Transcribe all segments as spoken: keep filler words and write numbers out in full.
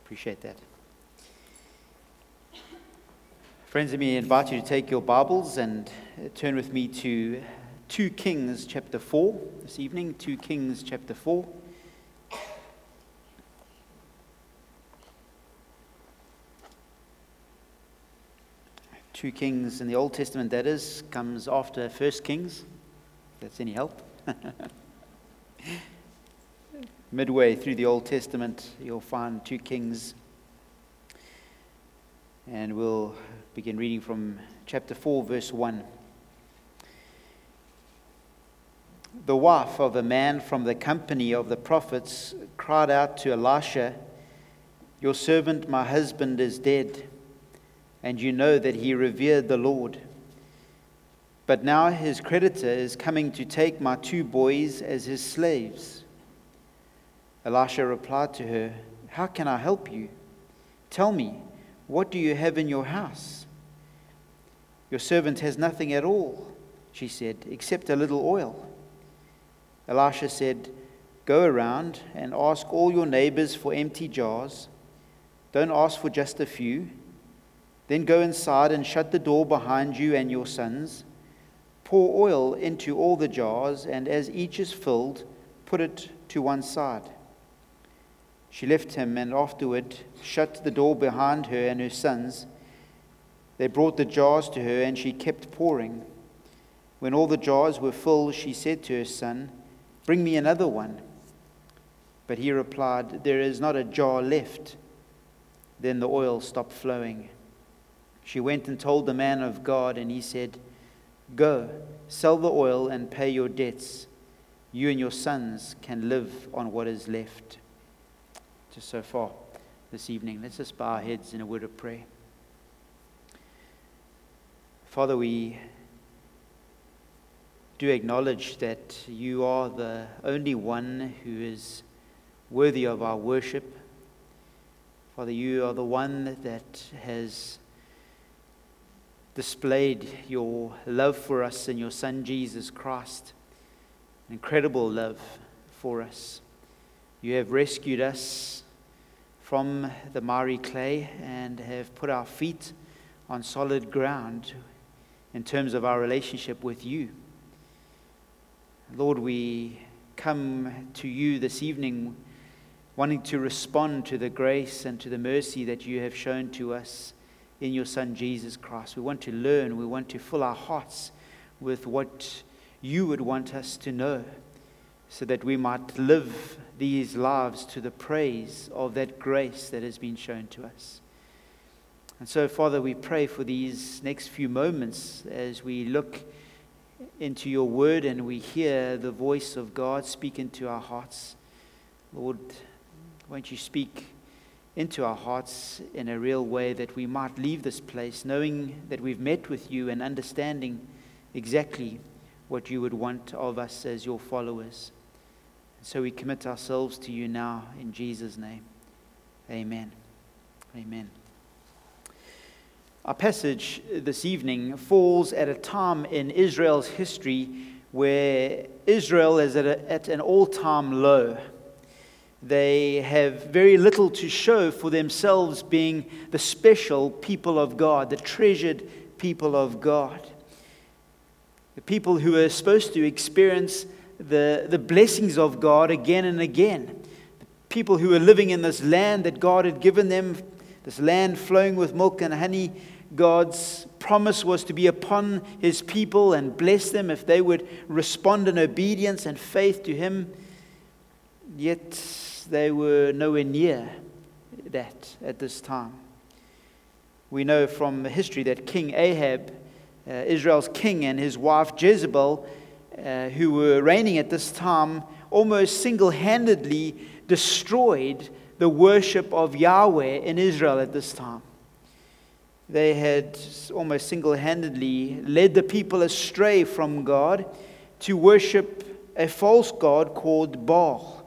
Appreciate that. Friends, let me invite you to take your Bibles and turn with me to Second Kings chapter four this evening. Second Kings chapter four. Second Kings in the Old Testament, that is, comes after First Kings, if that's any help. Midway through the Old Testament, you'll find Second Kings. And we'll begin reading from chapter four, verse one. The wife of a man from the company of the prophets cried out to Elisha, "Your servant, my husband, is dead, and you know that he revered the Lord. But now his creditor is coming to take my two boys as his slaves." Elisha replied to her, "How can I help you? Tell me, what do you have in your house?" "Your servant has nothing at all," she said, "except a little oil." Elisha said, "Go around and ask all your neighbors for empty jars. Don't ask for just a few. Then go inside and shut the door behind you and your sons. Pour oil into all the jars, and as each is filled, put it to one side." She left him and afterward shut the door behind her and her sons. They brought the jars to her, and she kept pouring. When all the jars were full, she said to her son, "Bring me another one." But he replied, "There is not a jar left." Then the oil stopped flowing. She went and told the man of God, and he said, "Go, sell the oil and pay your debts. You and your sons can live on what is left." Just so far this evening, let's just bow our heads in a word of prayer. Father, we do acknowledge that you are the only one who is worthy of our worship. Father, you are the one that has displayed your love for us in your Son, Jesus Christ. Incredible love for us. You have rescued us from the miry clay and have put our feet on solid ground in terms of our relationship with you. Lord, we come to you this evening wanting to respond to the grace and to the mercy that you have shown to us in your Son, Jesus Christ. We want to learn. We want to fill our hearts with what you would want us to know, so that we might live these lives to the praise of that grace that has been shown to us. And so, Father, we pray for these next few moments as we look into your word and we hear the voice of God speak into our hearts. Lord, won't you speak into our hearts in a real way, that we might leave this place knowing that we've met with you and understanding exactly what you would want of us as your followers. So we commit ourselves to you now in Jesus' name. Amen. Amen. Our passage this evening falls at a time in Israel's history where Israel is at, a, at an all-time low. They have very little to show for themselves being the special people of God, the treasured people of God. The people who are supposed to experience the, the blessings of God again and again. The people who are living in this land that God had given them, this land flowing with milk and honey. God's promise was to be upon his people and bless them if they would respond in obedience and faith to him. Yet they were nowhere near that at this time. We know from the history that King Ahab, uh, Israel's king, and his wife Jezebel, Uh, who were reigning at this time, almost single-handedly destroyed the worship of Yahweh in Israel at this time. They had almost single-handedly led the people astray from God to worship a false god called Baal.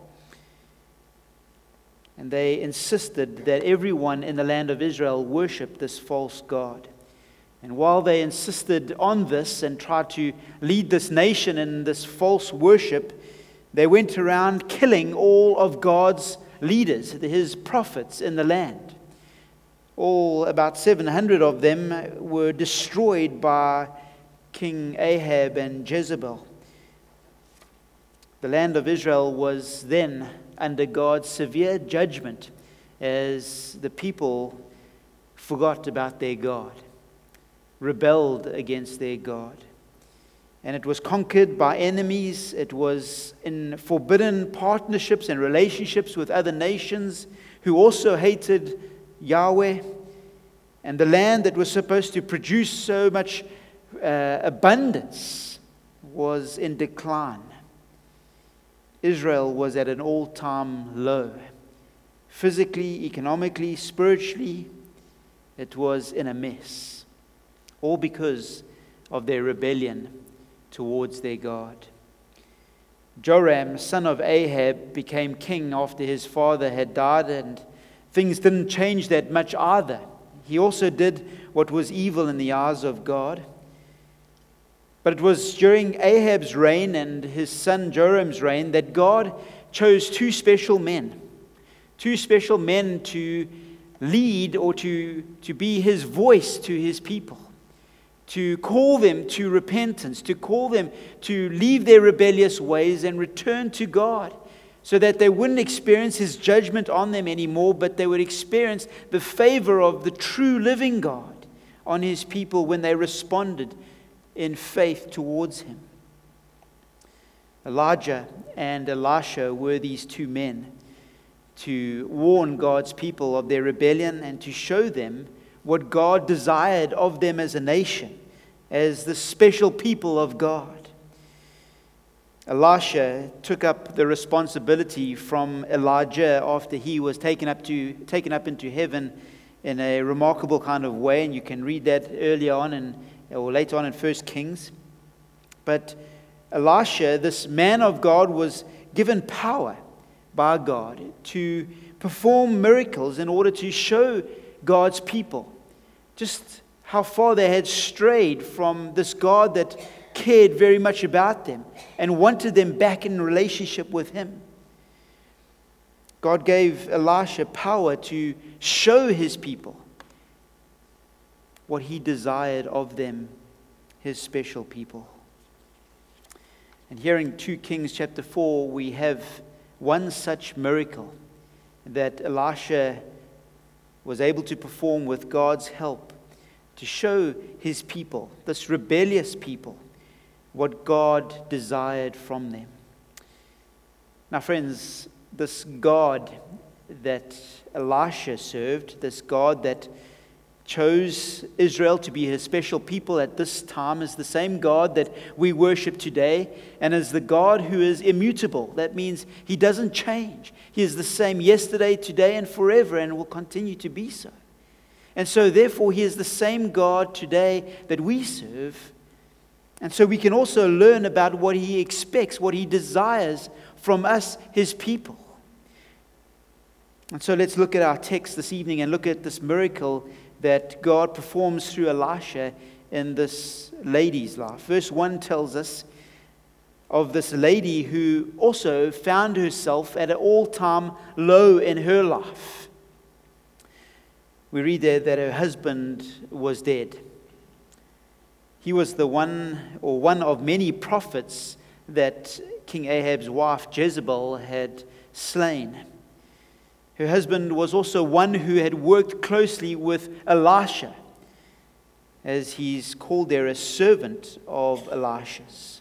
And they insisted that everyone in the land of Israel worship this false god. And while they insisted on this and tried to lead this nation in this false worship, they went around killing all of God's leaders, his prophets in the land. All about seven hundred of them were destroyed by King Ahab and Jezebel. The land of Israel was then under God's severe judgment as the people forgot about their God, rebelled against their God. And it was conquered by enemies. It was in forbidden partnerships and relationships with other nations who also hated Yahweh. And the land that was supposed to produce so much uh, abundance was in decline. Israel was at an all-time low. Physically, economically, spiritually, it was in a mess. All because of their rebellion towards their God. Joram, son of Ahab, became king after his father had died, and things didn't change that much either. He also did what was evil in the eyes of God. But it was during Ahab's reign and his son Joram's reign that God chose two special men. Two special men to lead or to, to be his voice to his people. To call them to repentance. To call them to leave their rebellious ways and return to God. So that they wouldn't experience his judgment on them anymore, but they would experience the favor of the true living God on his people when they responded in faith towards him. Elijah and Elisha were these two men to warn God's people of their rebellion and to show them what God desired of them as a nation, as the special people of God. Elisha took up the responsibility from Elijah after he was taken up to taken up into heaven in a remarkable kind of way, and you can read that earlier on in or later on in First Kings. But Elisha, this man of God, was given power by God to perform miracles in order to show God's people just how far they had strayed from this God that cared very much about them and wanted them back in relationship with him. God gave Elisha power to show his people what he desired of them, his special people. And here in Second Kings chapter four, we have one such miracle that Elisha was able to perform with God's help to show his people, this rebellious people, what God desired from them. Now, friends, this God that Elisha served, this God that chose Israel to be his special people at this time, is the same God that we worship today, and is the God who is immutable. That means he doesn't change. He is the same yesterday, today, and forever, and will continue to be so. And so therefore he is the same God today that we serve. And so we can also learn about what he expects, what he desires from us, his people. And so let's look at our text this evening and look at this miracle that God performs through Elisha in this lady's life. Verse one tells us of this lady who also found herself at an all-time low in her life. We read there that her husband was dead. He was the one, or one of many prophets that King Ahab's wife Jezebel had slain. Her husband was also one who had worked closely with Elisha, as he's called there a servant of Elisha's.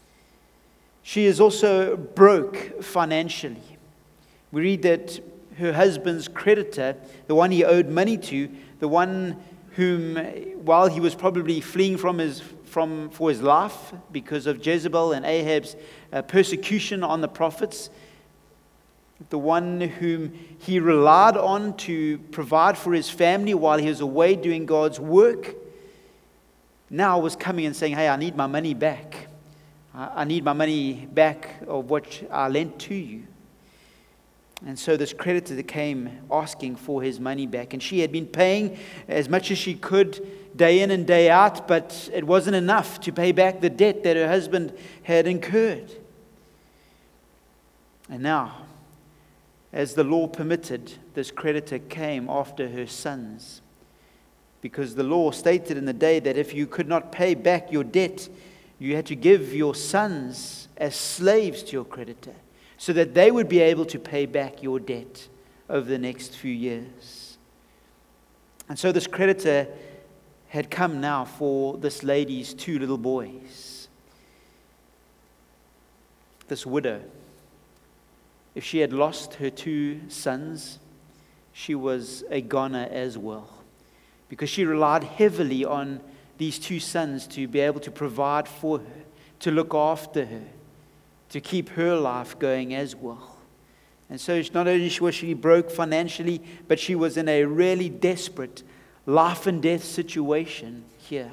She is also broke financially. We read that her husband's creditor, the one he owed money to, the one whom, while he was probably fleeing from his from for his life because of Jezebel and Ahab's uh, persecution on the prophets, the one whom he relied on to provide for his family while he was away doing God's work, now was coming and saying, hey, I need my money back. I need my money back of what I lent to you. And so this creditor came asking for his money back. And she had been paying as much as she could day in and day out, but it wasn't enough to pay back the debt that her husband had incurred. And now As the law permitted, this creditor came after her sons, because the law stated in the day that if you could not pay back your debt, you had to give your sons as slaves to your creditor, so that they would be able to pay back your debt over the next few years. And so this creditor had come now for this lady's two little boys. This widow, if she had lost her two sons, she was a goner as well, because she relied heavily on these two sons to be able to provide for her, to look after her, to keep her life going as well. And so not only was she broke financially, but she was in a really desperate life and death situation here.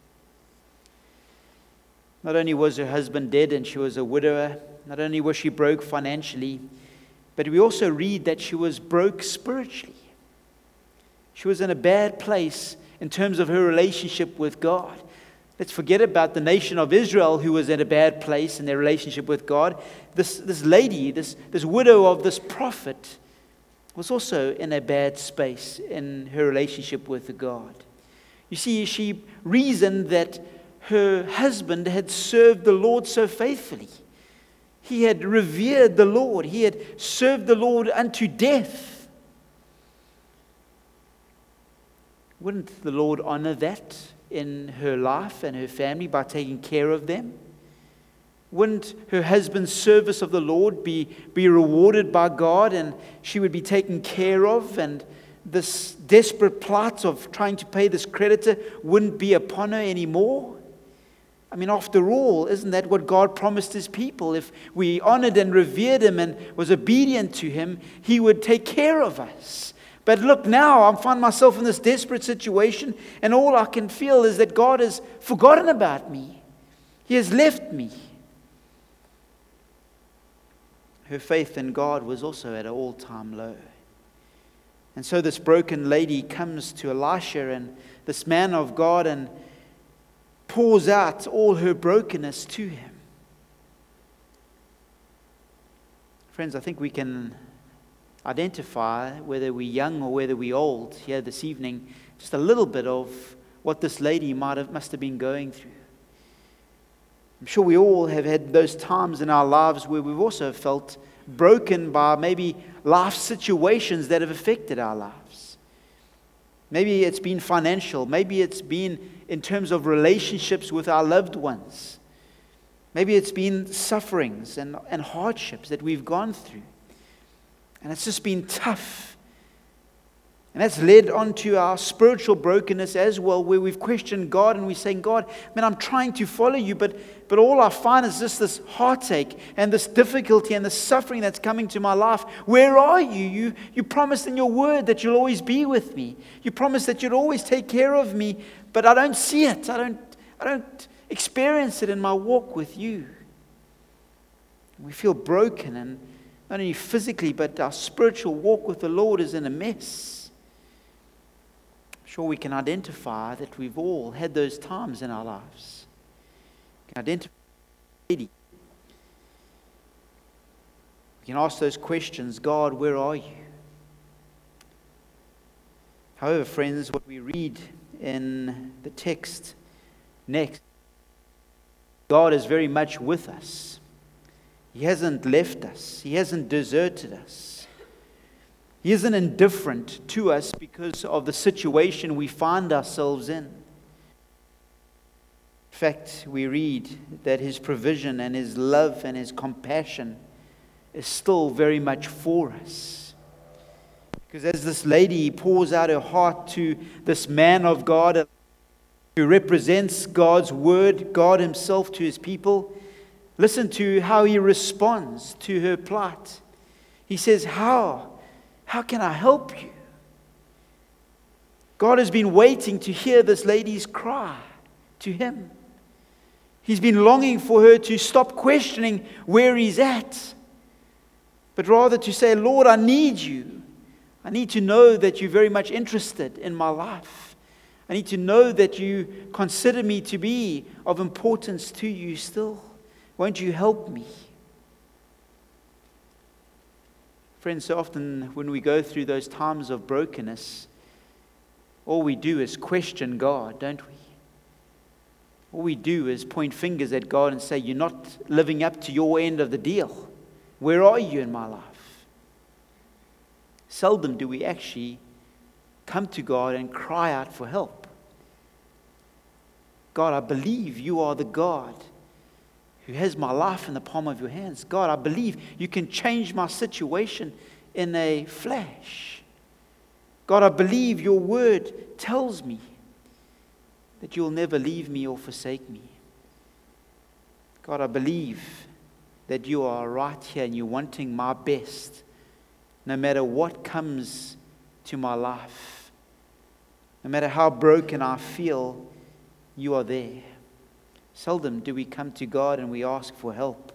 Not only was her husband dead and she was a widower, not only was she broke financially, but we also read that she was broke spiritually. She was in a bad place in terms of her relationship with God. Let's forget about the nation of Israel, who was in a bad place in their relationship with God. This, this lady, this, this widow of this prophet, was also in a bad space in her relationship with God. You see, she reasoned that her husband had served the Lord so faithfully. He had revered the Lord. He had served the Lord unto death. Wouldn't the Lord honor that in her life and her family by taking care of them? Wouldn't her husband's service of the Lord be, be rewarded by God, and she would be taken care of, and this desperate plight of trying to pay this creditor wouldn't be upon her anymore? I mean, after all, isn't that what God promised His people? If we honored and revered Him and was obedient to Him, He would take care of us. But look, now I find myself in this desperate situation, and all I can feel is that God has forgotten about me. He has left me. Her faith in God was also at an all-time low. And so this broken lady comes to Elisha and this man of God and pours out all her brokenness to him. Friends, I think we can identify, whether we're young or whether we're old here this evening, just a little bit of what this lady might have, must have been going through. I'm sure we all have had those times in our lives where we've also felt broken by maybe life situations that have affected our lives. Maybe it's been financial. Maybe it's been in terms of relationships with our loved ones. Maybe it's been sufferings and, and hardships that we've gone through. And it's just been tough. And that's led on to our spiritual brokenness as well, where we've questioned God and we're saying, God, man, I'm trying to follow you, but, but all I find is just this heartache and this difficulty and the suffering that's coming to my life. Where are you? You, you promised in your word that you'll always be with me. You promised that you'd always take care of me, but I don't see it. I don't, I don't experience it in my walk with you. We feel broken, and not only physically, but our spiritual walk with the Lord is in a mess. Sure, we can identify that we've all had those times in our lives. We can identify. We can ask those questions, God, where are you? However, friends, what we read in the text next, God is very much with us. He hasn't left us. He hasn't deserted us. He isn't indifferent to us because of the situation we find ourselves in. In fact, we read that His provision and His love and His compassion is still very much for us. Because as this lady pours out her heart to this man of God who represents God's word, God Himself to His people, listen to how he responds to her plight. He says, How? How can I help you? God has been waiting to hear this lady's cry to Him. He's been longing for her to stop questioning where He's at, but rather to say, Lord, I need you. I need to know that you're very much interested in my life. I need to know that you consider me to be of importance to you still. Won't you help me? Friends, so often when we go through those times of brokenness, all we do is question God, don't we? All we do is point fingers at God and say, you're not living up to your end of the deal. Where are you in my life? Seldom do we actually come to God and cry out for help. God, I believe you are the God who has my life in the palm of your hands. God, I believe you can change my situation in a flash. God, I believe your word tells me that you'll never leave me or forsake me. God, I believe that you are right here and you're wanting my best, no matter what comes to my life. No matter how broken I feel, you are there. Seldom do we come to God and we ask for help.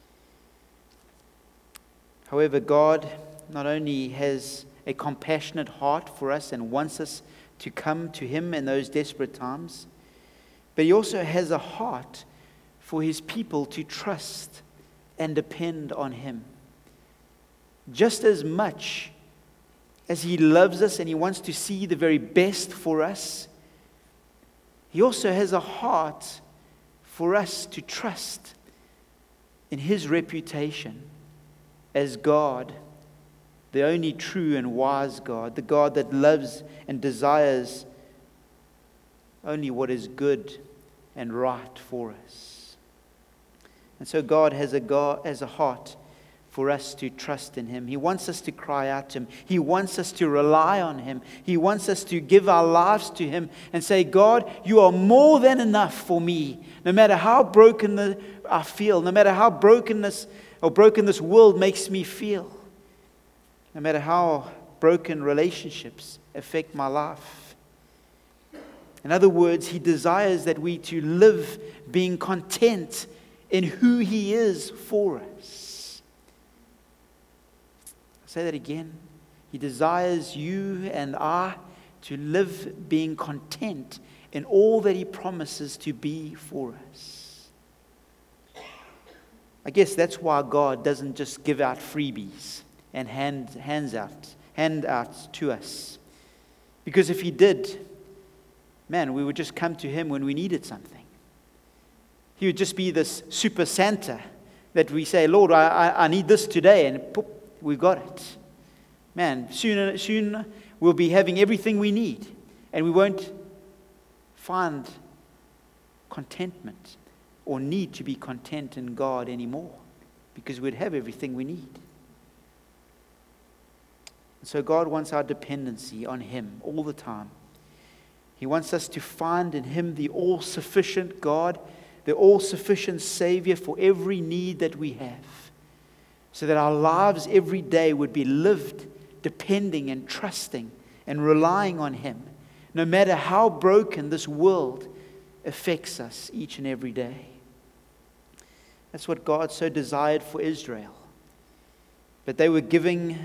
However, God not only has a compassionate heart for us and wants us to come to Him in those desperate times, but He also has a heart for His people to trust and depend on Him. Just as much as He loves us and He wants to see the very best for us, He also has a heart for us to trust in His reputation as God, the only true and wise God, the God that loves and desires only what is good and right for us. And so God has a God has a heart for us to trust in Him. He wants us to cry out to Him. He wants us to rely on Him. He wants us to give our lives to Him and say, God, you are more than enough for me. No matter how broken the, I feel, no matter how brokenness or broken this world makes me feel, no matter how broken relationships affect my life. In other words, He desires that we to live being content in who He is for us. Say that again. He desires you and I to live being content in all that He promises to be for us. I guess that's why God doesn't just give out freebies and hand hands out, handouts to us. Because if He did, man, we would just come to Him when we needed something. He would just be this super Santa that we say, Lord, I, I, I need this today, and poof, we got it. Man, soon, soon we'll be having everything we need, and we won't find contentment or need to be content in God anymore, because we'd have everything we need. And so God wants our dependency on Him all the time. He wants us to find in Him the all-sufficient God, the all-sufficient Savior for every need that we have, so that our lives every day would be lived depending and trusting and relying on Him, no matter how broken this world affects us each and every day. That's what God so desired for Israel. But they were giving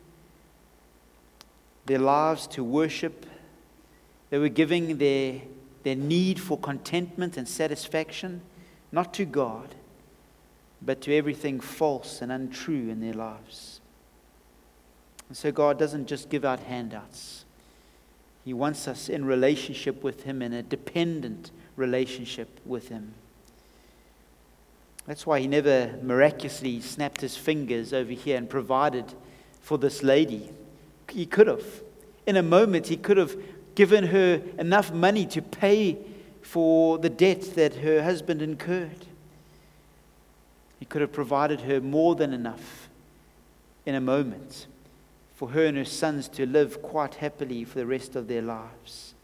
their lives to worship. They were giving their, their need for contentment and satisfaction, not to God, but to everything false and untrue in their lives. And so God doesn't just give out handouts. He wants us in relationship with Him, in a dependent relationship with Him. That's why He never miraculously snapped His fingers over here and provided for this lady. He could have. In a moment, He could have given her enough money to pay for the debt that her husband incurred. He could have provided her more than enough in a moment for her and her sons to live quite happily for the rest of their lives.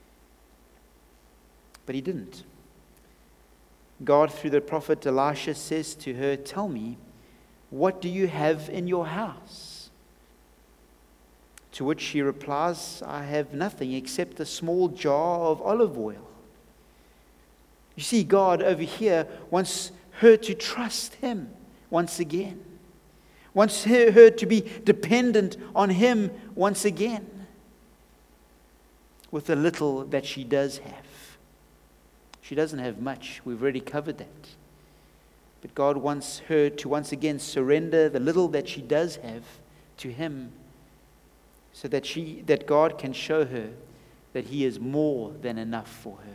But He didn't. God, through the prophet Elisha, says to her, "Tell me, what do you have in your house?" To which she replies, "I have nothing except a small jar of olive oil." You see, God over here wants her to trust Him once again. Wants her, her to be dependent on Him once again with the little that she does have. She doesn't have much. We've already covered that. But God wants her to once again surrender the little that she does have to him so that she, that God can show her that he is more than enough for her.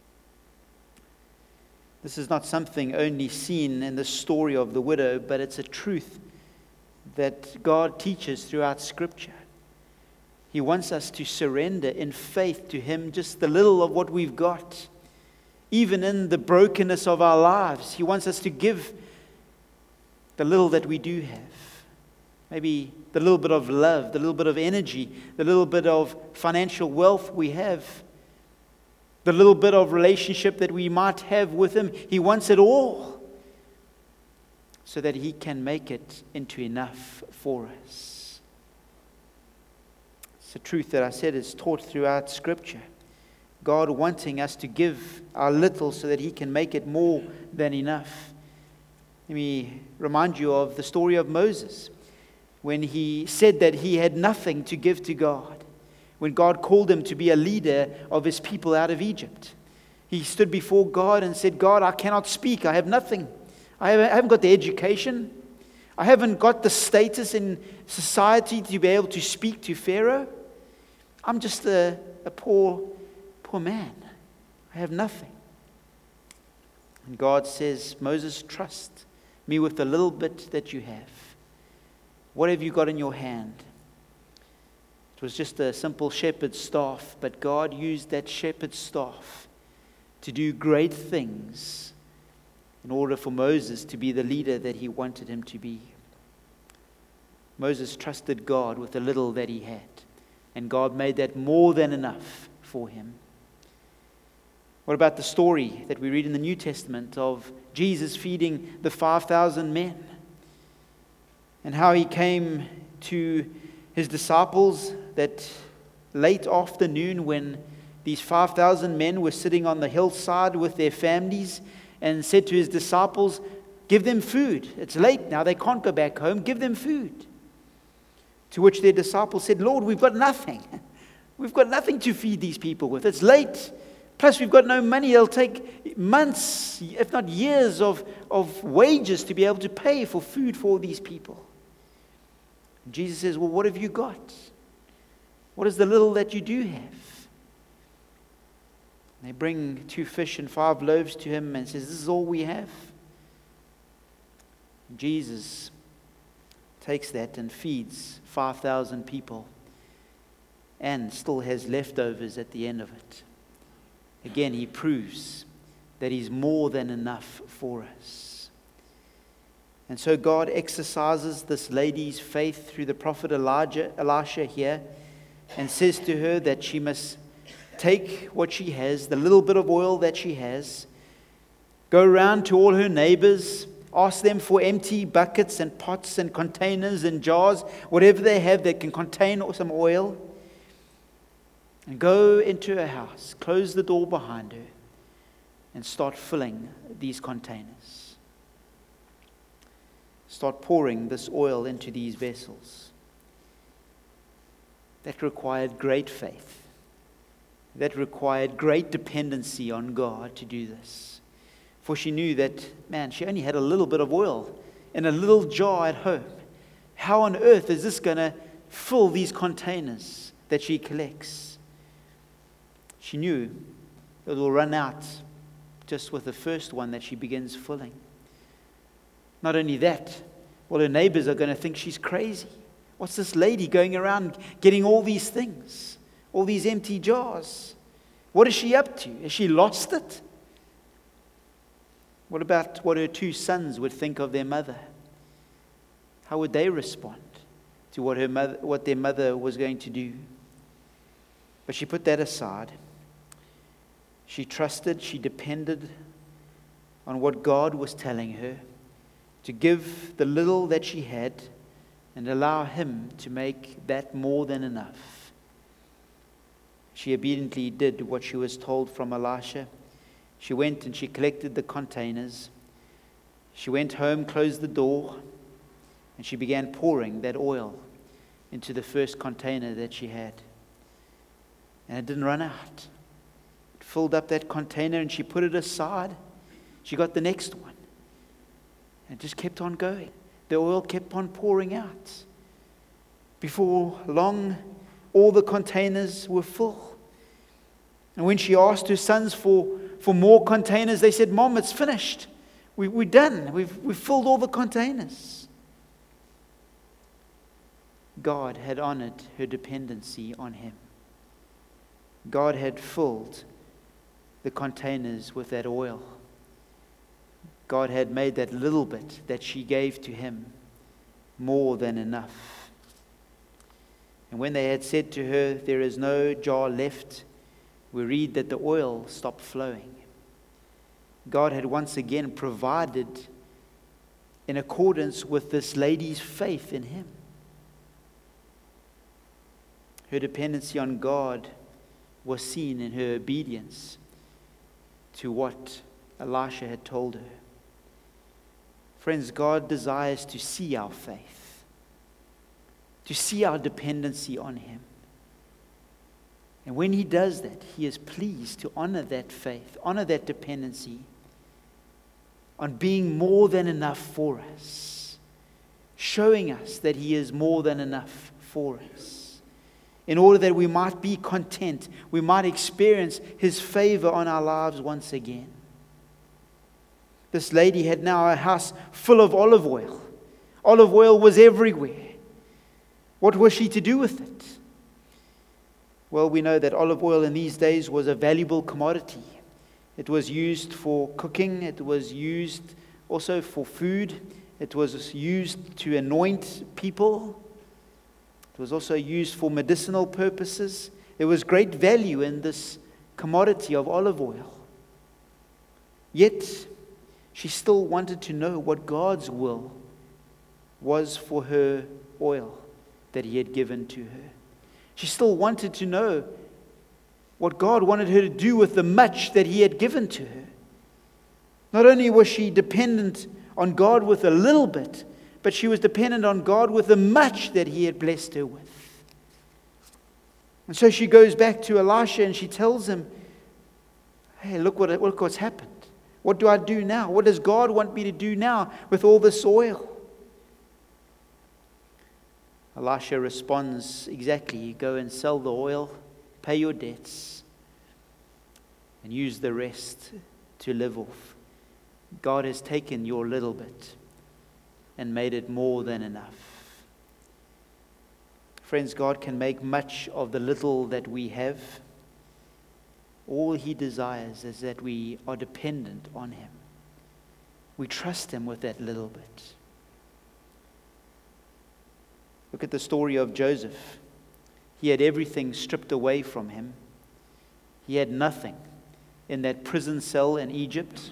This is not something only seen in the story of the widow, but it's a truth that God teaches throughout Scripture. He wants us to surrender in faith to him just the little of what we've got. Even in the brokenness of our lives, he wants us to give the little that we do have. Maybe the little bit of love, the little bit of energy, the little bit of financial wealth we have, the little bit of relationship that we might have with him. He wants it all so that he can make it into enough for us. It's a truth that I said is taught throughout Scripture. God wanting us to give our little so that he can make it more than enough. Let me remind you of the story of Moses, when he said that he had nothing to give to God. When God called him to be a leader of his people out of Egypt, he stood before God and said, God, I cannot speak. I have nothing. I haven't got the education. I haven't got the status in society to be able to speak to Pharaoh. I'm just a, a poor, poor man. I have nothing. And God says, Moses, trust me with the little bit that you have. What have you got in your hand? It was just a simple shepherd's staff, but God used that shepherd's staff to do great things in order for Moses to be the leader that he wanted him to be. Moses trusted God with the little that he had, and God made that more than enough for him. What about the story that we read in the New Testament of Jesus feeding the five thousand men? And how he came to his disciples that late afternoon when these five thousand men were sitting on the hillside with their families, and said to his disciples, give them food. It's late now, they can't go back home. Give them food. To which their disciples said, Lord, we've got nothing. We've got nothing to feed these people with. It's late. Plus, we've got no money. It'll take months, if not years, of, of wages to be able to pay for food for all these people. And Jesus says, well, what have you got? What is the little that you do have? And they bring two fish and five loaves to him and says, this is all we have. And Jesus takes that and feeds five thousand people and still has leftovers at the end of it. Again, he proves that he's more than enough for us. And so God exercises this lady's faith through the prophet Elijah, Elisha here, and says to her that she must take what she has, the little bit of oil that she has, go around to all her neighbors, ask them for empty buckets and pots and containers and jars, whatever they have that can contain some oil, and go into her house, close the door behind her, and start filling these containers. Start pouring this oil into these vessels. That required great faith. That required great dependency on God to do this. For she knew that, man, she only had a little bit of oil in a little jar at home. How on earth is this going to fill these containers that she collects? She knew it will run out just with the first one that she begins filling. Not only that, well, her neighbors are going to think she's crazy. What's this lady going around getting all these things, all these empty jars? What is she up to? Has she lost it? What about what her two sons would think of their mother? How would they respond to what her mother, what their mother was going to do? But she put that aside. She trusted, she depended on what God was telling her, to give the little that she had and allow him to make that more than enough. She obediently did what she was told from Elisha. She went and she collected the containers. She went home, closed the door, and she began pouring that oil into the first container that she had. And it didn't run out. It filled up that container and she put it aside. She got the next one. And it just kept on going. The oil kept on pouring out. Before long, all the containers were full. And when she asked her sons for, for more containers, they said, "Mom, it's finished. We, we're done. We've, we've filled all the containers." God had honored her dependency on him. God had filled the containers with that oil. God had made that little bit that she gave to him more than enough. And when they had said to her, "There is no jar left," we read that the oil stopped flowing. God had once again provided in accordance with this lady's faith in him. Her dependency on God was seen in her obedience to what Elisha had told her. Friends, God desires to see our faith, to see our dependency on him. And when he does that, he is pleased to honor that faith, honor that dependency on being more than enough for us, showing us that he is more than enough for us, in order that we might be content, we might experience his favor on our lives once again. This lady had now a house full of olive oil. Olive oil was everywhere. What was she to do with it? Well, we know that olive oil in these days was a valuable commodity. It was used for cooking. It was used also for food. It was used to anoint people. It was also used for medicinal purposes. There was great value in this commodity of olive oil. Yet, she still wanted to know what God's will was for her oil that he had given to her. She still wanted to know what God wanted her to do with the much that he had given to her. Not only was she dependent on God with a little bit, but she was dependent on God with the much that he had blessed her with. And so she goes back to Elisha and she tells him, "Hey, look what look what's happened. What do I do now? What does God want me to do now with all this oil?" Elisha responds exactly, "Go and sell the oil, pay your debts, and use the rest to live off. God has taken your little bit and made it more than enough." Friends, God can make much of the little that we have. All he desires is that we are dependent on him. We trust him with that little bit. Look at the story of Joseph. He had everything stripped away from him. He had nothing in that prison cell in Egypt.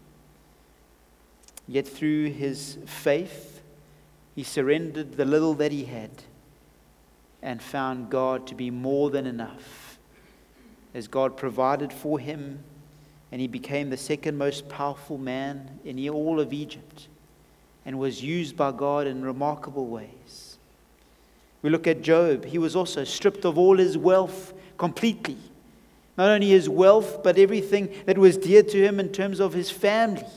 Yet through his faith, he surrendered the little that he had and found God to be more than enough, as God provided for him, and he became the second most powerful man in all of Egypt and was used by God in remarkable ways. We look at Job. He was also stripped of all his wealth completely. Not only his wealth, but everything that was dear to him in terms of his family.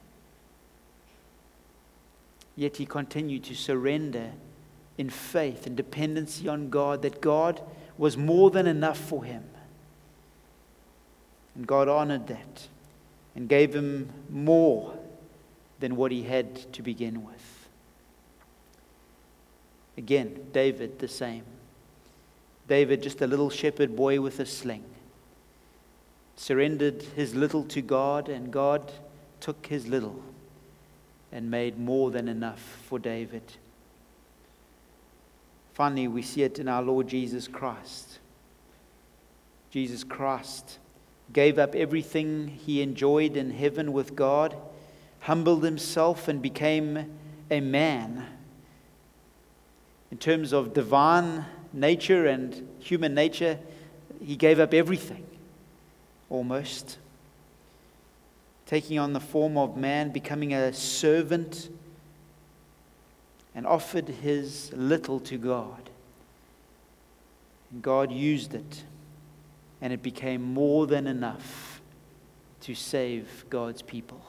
Yet he continued to surrender in faith and dependency on God, that God was more than enough for him. And God honored that and gave him more than what he had to begin with. Again, David, the same. David, just a little shepherd boy with a sling, surrendered his little to God, and God took his little and made more than enough for David. Finally, we see it in our Lord Jesus Christ. Jesus Christ gave up everything he enjoyed in heaven with God, humbled himself and became a man. In terms of divine nature and human nature, he gave up everything, almost. Taking on the form of man, becoming a servant, and offered his little to God. And God used it, and it became more than enough to save God's people.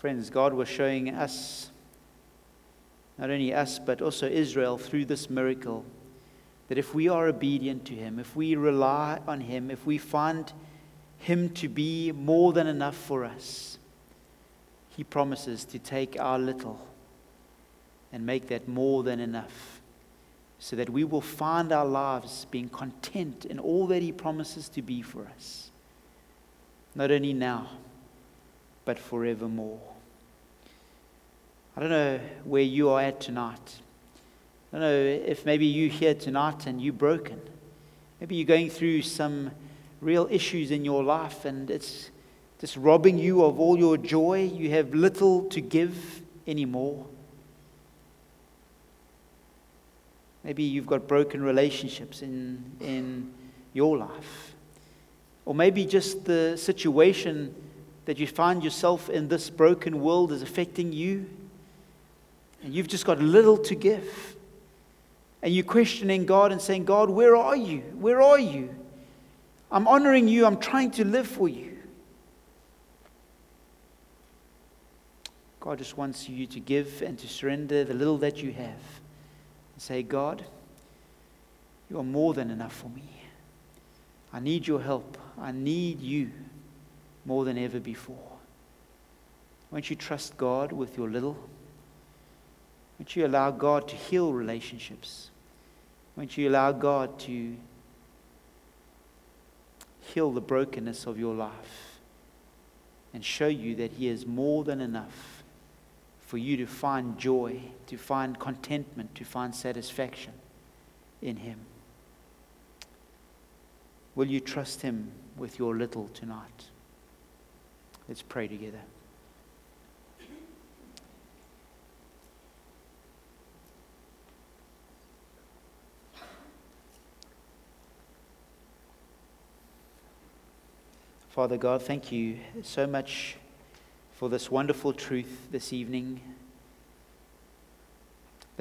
Friends, God was showing us, not only us, but also Israel through this miracle, that if we are obedient to Him, if we rely on Him, if we find Him to be more than enough for us, He promises to take our little and make that more than enough, so that we will find our lives being content in all that He promises to be for us, not only now, but forevermore. I don't know where you are at tonight. I don't know if maybe you're here tonight and you're broken. Maybe you're going through some real issues in your life and it's just robbing you of all your joy. You have little to give anymore. Maybe you've got broken relationships in, in your life. Or maybe just the situation that you find yourself in this broken world is affecting you. And you've just got little to give. And you're questioning God and saying, God, where are you? Where are you? I'm honoring you. I'm trying to live for you. God just wants you to give and to surrender the little that you have. And say, God, you are more than enough for me. I need your help. I need you more than ever before. Won't you trust God with your little? Won't you allow God to heal relationships? Won't you allow God to heal the brokenness of your life and show you that He is more than enough for you to find joy, to find contentment, to find satisfaction in Him? Will you trust Him with your little tonight? Let's pray together. Father God, thank you so much for this wonderful truth this evening.